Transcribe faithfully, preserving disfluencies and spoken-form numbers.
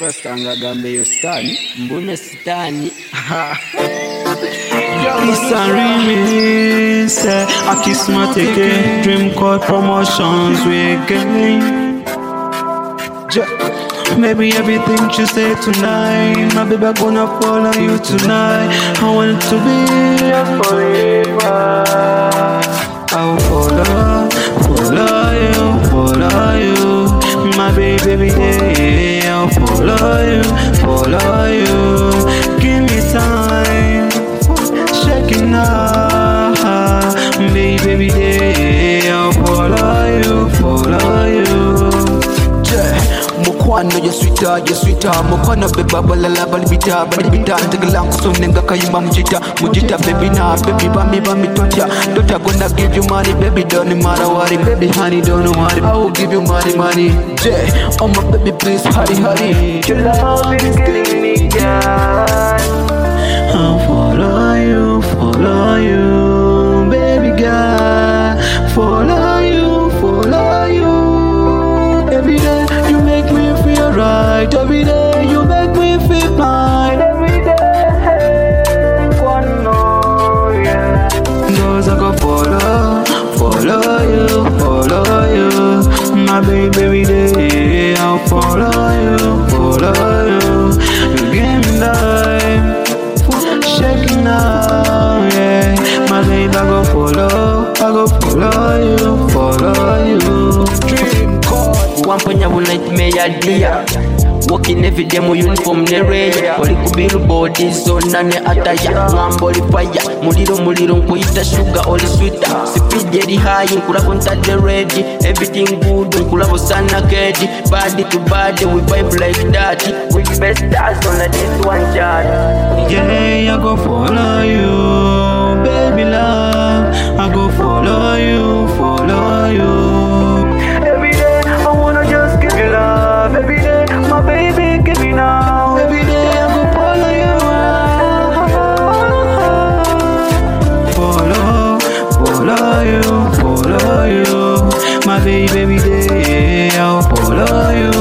Pasanga gambe yo stani, mbune stani. It's a remix, eh, a Kismatic again. Dream Code Promotions, we again. Maybe everything you say tonight, my baby, I'm gonna follow you tonight. I want to be a forever. I'll follow, follow you, follow you. My baby, yeah, I'll follow you, follow you. Give me time, shaking up, baby, yeah, I'll follow you, follow you. Mukwano ya sweeter, ya sweeter. Mukwano beba balala balibita, balibita. Ntegelang kusonenga kayuma mujita, mujita baby na baby bami bami tocha. Don't I gonna give you money, baby don't matter worry, baby honey don't worry. I will give you money, money. Yeah, oh my baby please hurry, hurry. Your love is killing me, girl. I'll follow you, follow you, baby girl. Follow you, follow you. Every day you make me feel right. Every day you make me feel fine. Every day, one more, yeah. Cause I go follow, follow you, follow you. My baby, every day I'll follow you, follow you. You give me life, shaking now, yeah. My baby, I go follow, I go follow you, follow you. Dream code. Wampanya will nightmare dear. Walking every day mu uniform ne raya. Oli ku billboard zona ne ataya. Ngambo li fire. Muliro muliro nkuyita sugar oli sweeter. Speed eri high nkulabo ntadde ready. Everything good nkulabo sana kedi. Body to body we vibe like that. We the best stars on this one chart. Yeah, I go follow you, baby love. I go follow you, follow you. Every day I wanna just give you love. Every day, my baby, give me now. Every day I go follow you. Follow, follow you, follow you. My baby, every day I'll follow you.